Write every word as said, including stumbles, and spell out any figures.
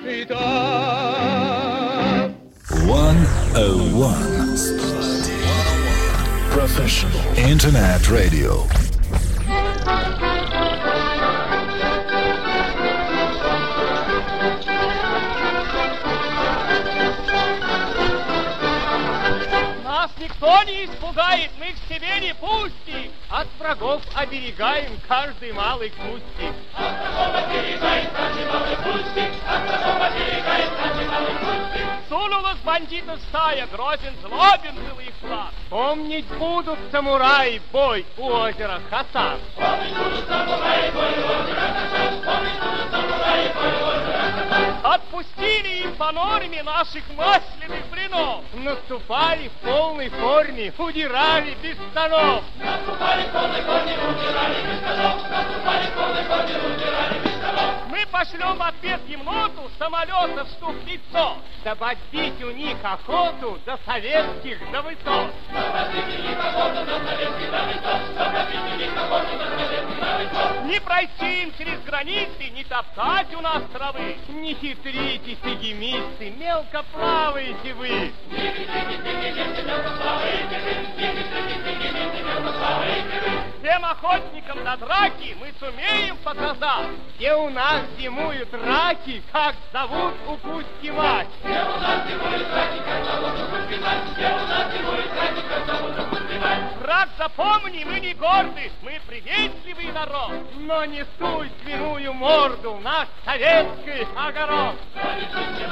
one oh one Professional Internet Radio. Нас никто не испугает, мы к себе не пустим. От врагов оберегаем каждый малый кустик. От врагов оберегаем каждый малый кустик. От врагов оберегаем каждый малый кустик. Сунулась бандитов стая, грозен, злобен был их план. Помнить будут самураи бой у озера Хасан. Помнить будут самураи бой у озера Хасан. Помнить будут самураи бой у озера Хасан. Отпустили им по норме наших масляных блинов. Наступали в полной форме, удирали без штанов. Наступали в полной форме, удирали без штанов. Наступали в полной форме, удирали без штанов. Мы пошлем ответ темноту самолетов штук пятьсот, дабы отбить у них охоту до советских до высот. Дабы отбить у них охоту до советских до высот. Дабы отбить у них охоту до советских до высот. Не пройти им через границы, не топтать у нас травы. Не хитрите, фигемисты, мелко плаваете вы. Не хитрите, фигемисты, мелко плаваете вы. Не хитрите, фигемисты, мелко плаваете вы. Всем охотникам на драки мы сумеем показать, где у нас зимуют раки, как зовут упустки мать. Где у нас зимуют раки, как зовут упустки мать. Где у нас зимуют раки, как зовут упустки мать. Враг, запомни, мы не горды, мы приветливый народ, но не суй свиную морду в наш советский огород. Но не суй